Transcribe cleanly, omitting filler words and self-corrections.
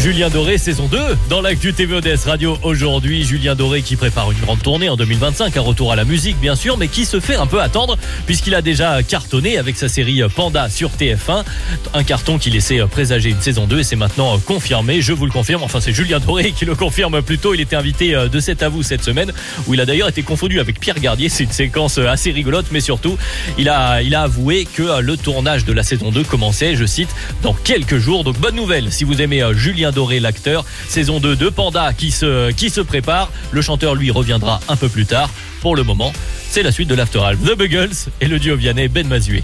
Julien Doré, saison 2, dans l'actu TV ODS Radio aujourd'hui. Julien Doré qui prépare une grande tournée en 2025, un retour à la musique bien sûr, mais qui se fait un peu attendre puisqu'il a déjà cartonné avec sa série Panda sur TF1. Un carton qui laissait présager une saison 2 et c'est maintenant confirmé, je vous le confirme. Enfin, c'est Julien Doré qui le confirme plutôt. Il était invité de C'est à vous cette semaine où il a d'ailleurs été confondu avec Pierre Gardier. C'est une séquence assez rigolote, mais surtout, il a avoué que le tournage de la saison 2 commençait, je cite, dans quelques jours. Donc bonne nouvelle si vous aimez Julien Doré, l'acteur. Saison 2 de Panda qui se prépare. Le chanteur, lui, reviendra un peu plus tard. Pour le moment, c'est la suite de l'After Half. The Buggles et le duo Vianney Ben Mazué.